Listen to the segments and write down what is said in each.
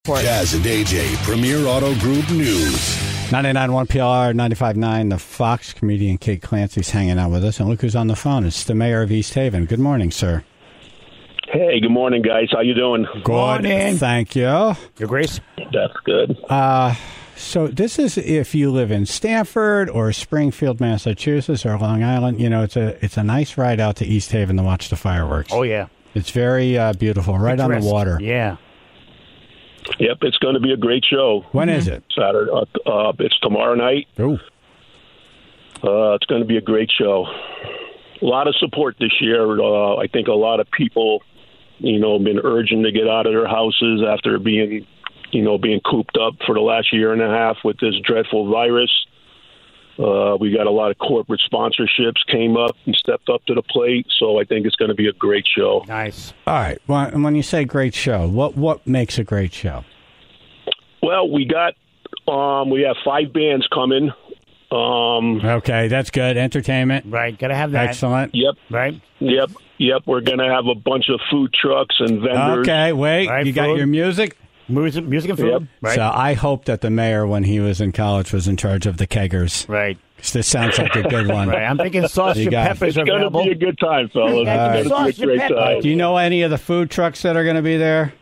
Jazz and AJ, Premier Auto Group News. 99.1 PLR, 95.9 The Fox. Comedian Kate Clancy's hanging out with us. And look who's on the phone. It's the mayor of East Haven. Good morning, sir. Hey, good morning, guys. How you doing? Good morning. Thank you. Your Grace? That's good. So this is if you live in Stamford or Springfield, Massachusetts, or Long Island. You know, it's a nice ride out to East Haven to watch the fireworks. Oh, yeah. It's very beautiful, right on the water. Yeah. Yep, it's going to be a great show. When is it? Saturday. It's tomorrow night. Oh. It's going to be a great show. A lot of support this year. I think a lot of people, been urging to get out of their houses after being cooped up for the last year and a half with this dreadful virus. We got a lot of corporate sponsorships came up and stepped up to the plate, so I think it's going to be a great show. Nice. All right. Well, when you say great show, what makes a great show? Well, we have 5 bands coming. Okay, that's good. Entertainment. Right, got to have that. Excellent. Yep. Right? Yep. We're going to have a bunch of food trucks and vendors. Okay, wait. Right, you got food. your music? Music and food. Yep. Right. So I hope that the mayor, when he was in college, was in charge of the keggers. Right. This sounds like a good one. Right. I'm thinking sausage and peppers It's are going to available. be a good time, fellas. It's going to be a great time. Do you know any of the food trucks that are going to be there?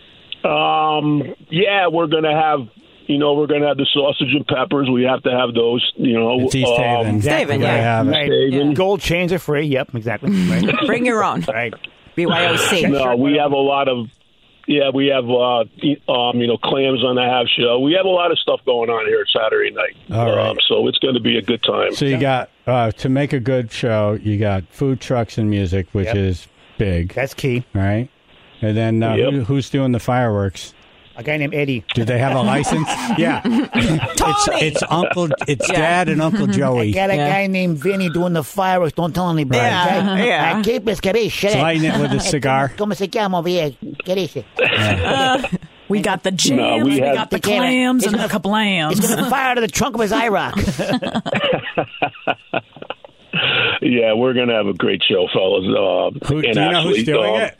Yeah, we're going to have... we're going to have the sausage and peppers. We have to have those, It's East Haven. Exactly. Haven, yeah. Right. Haven. Gold chains are free. Yep, exactly. Right. Bring your own. Right. BYOC. No, we have a lot of... Yeah, we have, clams on the half shell. We have a lot of stuff going on here Saturday night. All right. So it's going to be a good time. So you got, to make a good show, you got food trucks and music, which is big. That's key. Right? And then who's doing the fireworks? A guy named Eddie. Do they have a license? Yeah. It's Dad and Uncle Joey. I got a guy named Vinny doing the fireworks. Don't tell anybody. Yeah, Okay? yeah. Keep it, capisce? Lighting it with a cigar. Come si chiama over here. Capisce? We got the jams, we have- got the He can't- clams, he's and the gonna- kablams. He's going to fire to the trunk of his IROC. Yeah, we're going to have a great show, fellas. Do you know who's doing it?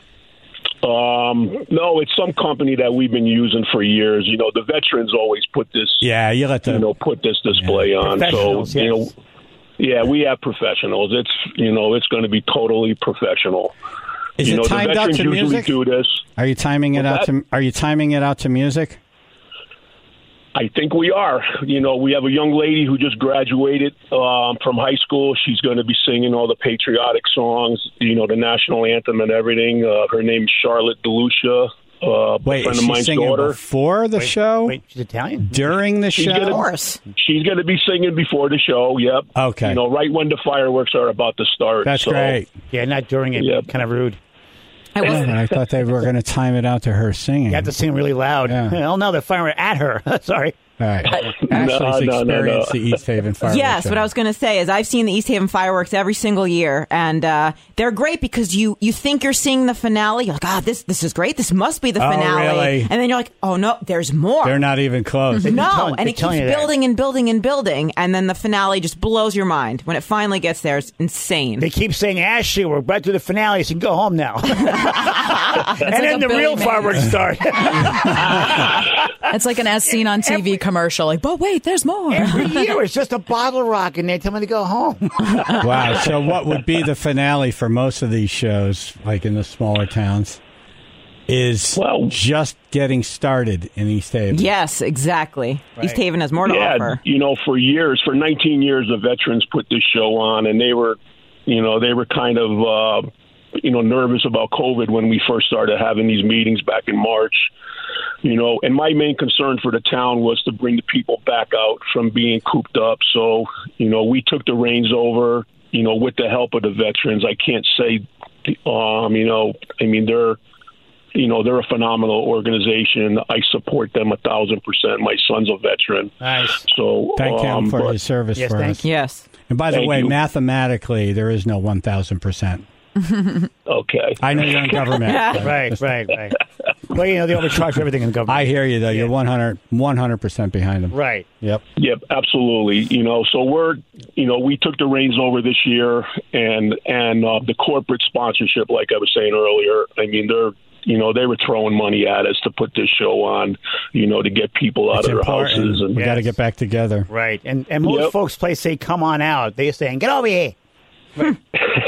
No, it's some company that we've been using for years. The veterans always put this, Yeah, you let them. put this display on. So, Professionals, yes. yeah, we have professionals. It's, it's going to be totally professional. Is it the timed out veterans to usually music? do this. Are you timing it out to? Are you timing it out to music? I think we are. We have a young lady who just graduated from high school. She's going to be singing all the patriotic songs, the national anthem and everything. Her name's Charlotte DeLucia, a Wait, friend is of she mine's singing daughter. before the show? Wait, she's Italian? During the She's show? Of course. She's going to be singing before the show, yep. Okay. Right when the fireworks are about to start. That's So, great. Yeah, not during it. Yep. Kind of rude. I thought they were going to time it out to her singing. You have to sing really loud. Yeah. Hell no, they're firing at her. Sorry. All right. Ashley's No. experienced the East Haven fireworks. Yes, show. what I was going to say is I've seen the East Haven fireworks every single year, and they're great because you think you're seeing the finale. You're like, this is great. This must be the Oh, finale. really? And then you're like, oh, no, there's more. They're not even close. No, and they're it keeps telling you that. building and building and building, and then the finale just blows your mind. When it finally gets there, it's insane. They keep saying, Ashley, we're right to the finale, so you can go home now. And then the real fireworks start. It's like an as seen on TV commercial. Like, but wait, there's more. Every year it's just a bottle of rock, and they tell me to go home. Wow. So what would be the finale for most of these shows, like in the smaller towns, is just getting started in East Haven? Yes, exactly. Right. East Haven has more to offer. for 19 years, the veterans put this show on, and they were kind of, nervous about COVID when we first started having these meetings back in March. And my main concern for the town was to bring the people back out from being cooped up. So, we took the reins over, with the help of the veterans. I can't say, they're a phenomenal organization. I support them 1,000%. My son's a veteran. Nice. So Thank him for his service Yes, for thank us. you. Yes. And by the Thank way, you. mathematically, there is no 1,000%. Okay. I know you're in government. but Right. Well, they overcharge everything in government. I hear you, though. You're 100% behind them. Right. Yep. Yep, absolutely. So we took the reins over this year, and the corporate sponsorship, like I was saying earlier. I mean, they were throwing money at us to put this show on, to get people out of their houses. And we got to get back together. Right. And most folks say, come on out. They're saying, get over here. Right.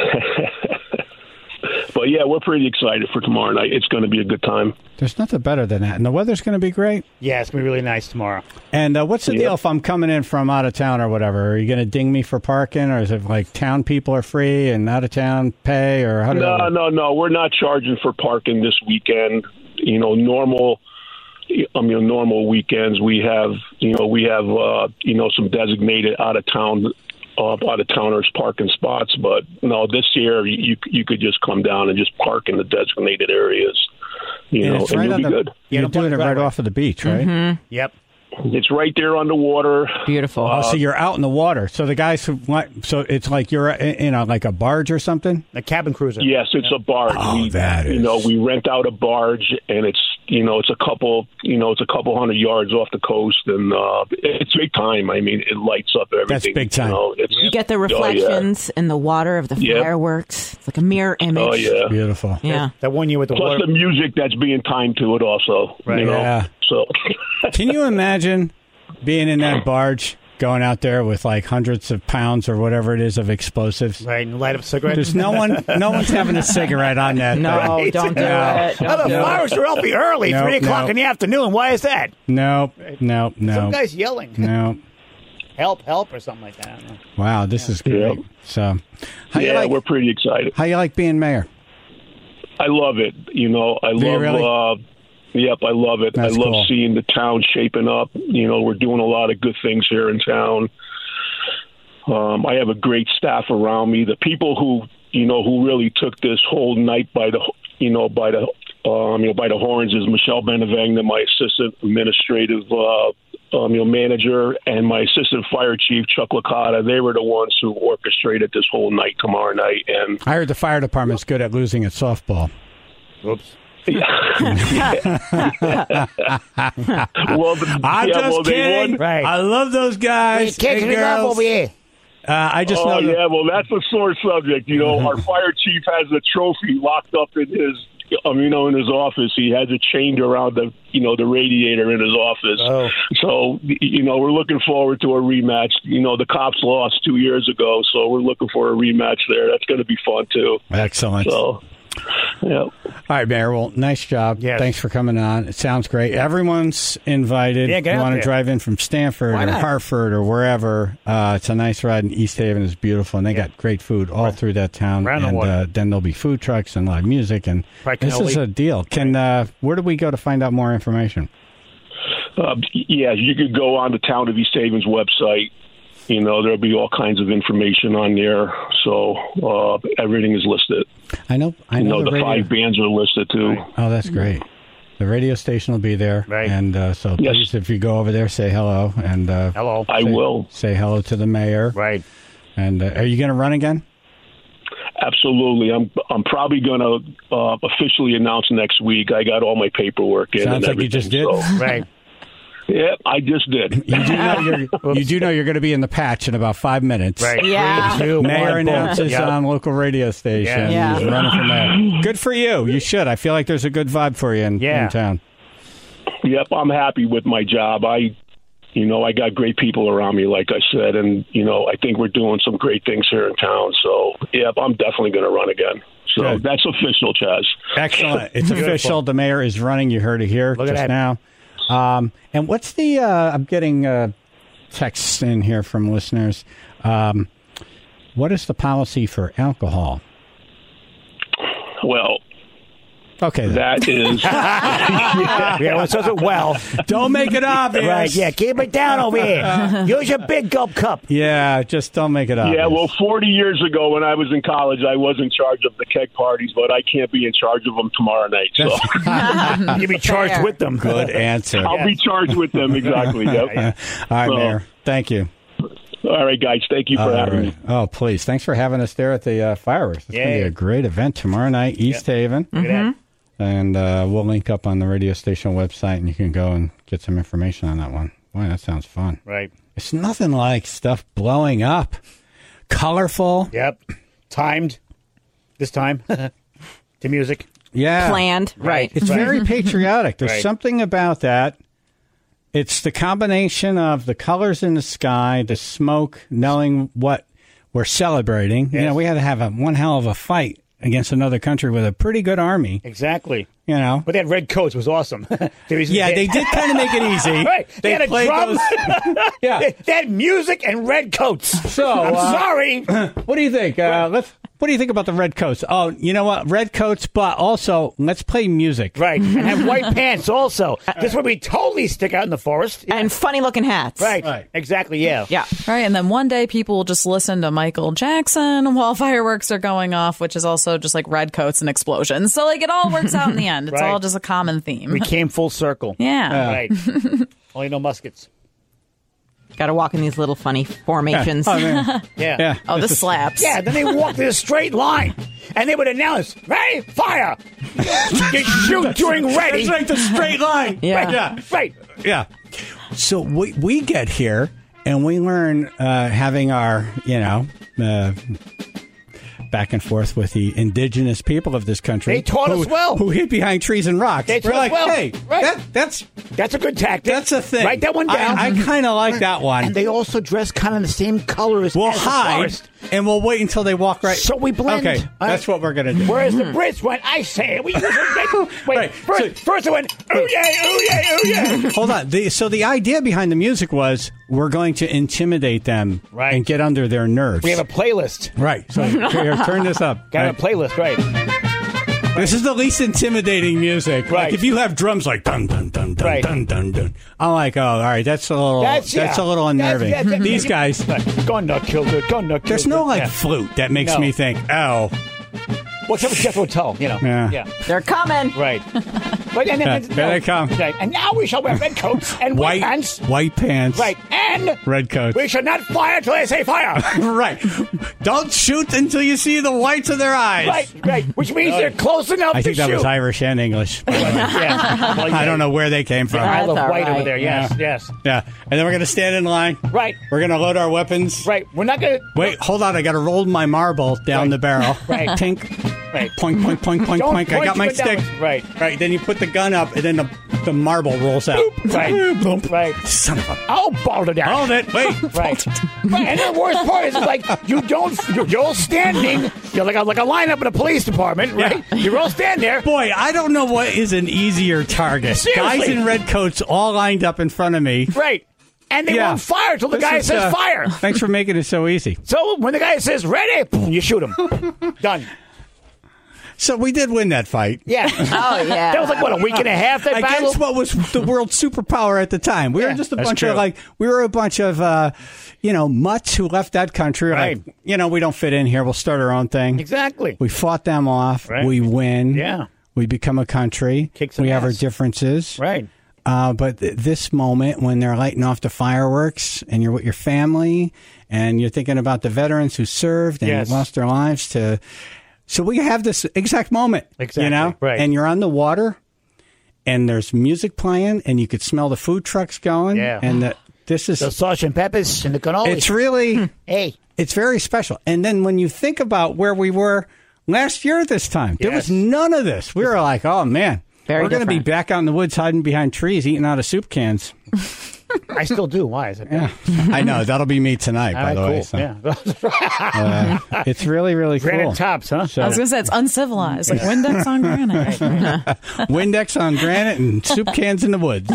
But, yeah, we're pretty excited for tomorrow night. It's going to be a good time. There's nothing better than that. And the weather's going to be great. Yeah, it's going to be really nice tomorrow. And what's the deal if I'm coming in from out of town or whatever? Are you going to ding me for parking? Or is it like town people are free and out of town pay? Or how No. We're not charging for parking this weekend. Normal weekends we have some designated out-of-towners parking spots, but no, this year you could just come down and just park in the designated areas, and it's right you'll be good. You're doing it right off of the beach, right? Mm-hmm. Yep. It's right there on the water. Beautiful. So you're out in the water. So the guys so it's like you're in like a barge or something? A cabin cruiser. Yes, it's a barge. We rent out a barge, and it's a couple hundred yards off the coast, and it's big time. I mean, it lights up everything. That's big time. You get the reflections in the water of the fireworks. It's like a mirror image. Oh yeah, beautiful. Yeah, that one year with the plus water. the music that's being timed to it also. Right. Yeah. So, can you imagine being in that barge, going out there with like hundreds of pounds or whatever it is of explosives? Right, and light up cigarettes. There's no one's having a cigarette on that. No, thing. don't do it. The fireworks are awfully early, 3 o'clock in the afternoon. Why is that? No. Some guy's yelling. No. help, or something like that. I don't know. Wow, this is great. Yep. So, we're pretty excited. How you like being mayor? I love it. Yep, I love it. That's I love cool. seeing the town shaping up. We're doing a lot of good things here in town. I have a great staff around me. The people who really took this whole night by the horns is Michelle Benevegna, my assistant administrative manager, and my assistant fire chief, Chuck Licata. They were the ones who orchestrated this whole night tomorrow night. And I heard the fire department's good at losing at softball. Oops. Well, I'm just kidding. Right. I love those guys. Kids and me up girls. over here. I just know. Well, that's a sore subject. Our fire chief has a trophy locked up in his, in his office. He has it chained around the radiator in his office. Oh. So, we're looking forward to a rematch. The Cops lost 2 years ago, so we're looking for a rematch there. That's going to be fun too. Excellent. So, yeah. All right, Mayor. Well, nice job. Yes. Thanks for coming on. It sounds great. Everyone's invited. Yeah, get you out want to there. drive in from Stanford Why or not? Hartford or wherever. It's a nice ride in East Haven. It's beautiful, and they got great food all through that town. Right on the and water. then there'll be food trucks and live music, and Right, this is cannoli. a deal. Where do we go to find out more information? You could go on the Town of East Haven's website. There'll be all kinds of information on there. So everything is listed. I know the radio. 5 bands are listed too. Oh, that's great. The radio station will be there. Right. And so Yes. please, if you go over there, say hello. And Hello. I will. say hello to the mayor. Right. And are you going to run again? Absolutely. I'm probably going to officially announce next week. I got all my paperwork in. Sounds and like you just did. everything, Right. So, yeah, I just did. You do know you're going to be in the patch in about 5 minutes. Right. Yeah. 3, 2, Mayor 1, boom. announces Yep. on local radio station. Yeah. He's running for mayor. Good for you. You should. I feel like there's a good vibe for you in town. Yep, I'm happy with my job. I got great people around me, like I said, and I think we're doing some great things here in town. So, yep, I'm definitely going to run again. So Good. that's official, Chaz. Excellent. It's official. The mayor is running. You heard it here Look at just that. now. And what's the? I'm getting texts in here from listeners. What is the policy for alcohol? Well, Okay, then. that is. Yeah, well, it says it well. Don't make it obvious. Right, yeah, keep it down over here. Use your big gulp cup. Yeah, just don't make it obvious. Yeah, well, 40 years ago when I was in college, I was in charge of the keg parties, but I can't be in charge of them tomorrow night. So You'll be charged Fair. with them. Good answer. I'll be charged with them, exactly. Yep. All right, So- Mayor. Thank you. All right, guys. Thank you for having me. Oh, please. Thanks for having us there at the fireworks. It's going to be Yeah. a great event tomorrow night, East Haven. Look at that. And we'll link up on the radio station website, and you can go and get some information on that one. Boy, that sounds fun. Right. It's nothing like stuff blowing up. Colorful. Yep. Timed. This time. To music. planned. Right. It's very patriotic. There's Right. something about that. It's the combination of the colors in the sky, the smoke, knowing what we're celebrating. You know, we had to have one hell of a fight against another country with a pretty good army. Exactly. You know, But they had red coats. It was awesome. they did kind of make it easy. Right. They had a played drum. Yeah. They had music and red coats. So, I'm sorry. What do you think? What do you think about the red coats? Oh, you know what? Red coats, but also let's play music. Right. And have white pants also. This would be totally stick out in the forest. And funny-looking hats. Right. Exactly, yeah. Yeah. Right, and then one day people will just listen to Michael Jackson while fireworks are going off, which is also just like red coats and explosions. So like it all works out in the end. It's Right. all just a common theme. We came full circle. Yeah. Right. Only no muskets. Got to walk in these little funny formations. Oh, man. Yeah. Oh, this slaps. Yeah, then they walked in a straight line, and they would announce, ready, fire! You shoot during ready. That's right, the straight line. Yeah. Right. Yeah. So we get here and we learn having our, back and forth with the indigenous people of this country. They taught us well. Who hid behind trees and rocks. They We're taught like, us well. hey, Right. that's a good tactic. That's a thing. Write that one down. I kind of like that one. And they also dress kind of the same colors We'll as the hide forest. and we'll wait until they walk right. So we blend. Okay, that's what we're going to do. Whereas the Brits went, I say it. We wait. Right. First it went, ooh yay, ooh yay, ooh yay. Hold on. So the idea behind the music was we're going to intimidate them Right. and get under their nerves. We have a playlist. Right. So here, turn this up. Got Right. a playlist, right? This is the least intimidating music. Right. Like if you have drums like dun dun dun dun Right. dun dun dun, I'm like, oh, all right, that's a little unnerving. These guys, Gonna kill it. Gonna kill there's no it. Yeah. flute that makes No. me think, oh, Well, except for Jethro Tull, Yeah. They're coming. Right. But, and, Yeah, there they come. Right. And now we shall wear red coats and white pants. white pants, Right. And red coats. we shall not fire till they say fire. Right. Don't shoot until you see the whites of their eyes. Right. Which means they're close enough I to think that shoot. was Irish and English. Yeah. Well, I don't know where they came from. I love That's all white over right. there. Yes. Yes. Yeah. And then we're going to stand in line. Right. We're going to load our weapons. Right. We're not going to. Wait, hold on. I got to roll my marble down Right. the barrel. Right. Tink. Right. Poink, poink, poink, poink, Don't poink. I point got my your gun stick. down. Right. Right. Then you put the gun up, and then the marble rolls out. Right. Boop. Right. Son of a. I'll ball it down. Hold it. Wait. Right. Right. And the worst part is like you're all standing. You're like a lineup in a police department, right? Yeah. You're all standing there. Boy, I don't know what is an easier target. Seriously. Guys in red coats all lined up in front of me. Right. And they Yeah. won't fire till the This guy is, says fire. Thanks for making it so easy. So when the guy says ready, boom, you shoot him. Done. So we did win that fight. Yeah. Oh, yeah. That was like, what, a week and a half, that battle? Against what was the world superpower at the time. We were just a that's bunch true. of mutts who left that country. Right. Like, we don't fit in here. We'll start our own thing. Exactly. We fought them off. Right. We win. Yeah. We become a country. Kick some we have our ass. differences. Right. But this moment when they're lighting off the fireworks and you're with your family and you're thinking about the veterans who served and Yes. lost their lives to... So we have this exact moment, Exactly, right. And you're on the water, and there's music playing, and you could smell the food trucks going. Yeah. And this is The sausage and peppers and the cannoli. it's really Hey. it's very special. And then when you think about where we were last year at this time, there was Yes. none of this. We were like, oh man, Very we're going to be different. back out in the woods hiding behind trees, eating out of soup cans. I still do. Why is it? Yeah, I know that'll be me tonight. All By right, the cool. way, so, Yeah. it's really really Granite cool. tops, huh? So, I was going to say it's uncivilized, like Windex on granite. Windex on granite and soup cans in the woods.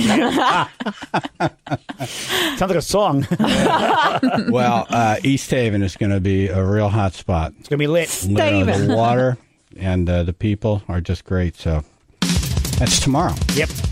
Sounds like a song. It's Well, East Haven is going to be a real hot spot. going to be lit. The water and the people are just great. So that's tomorrow. Yep.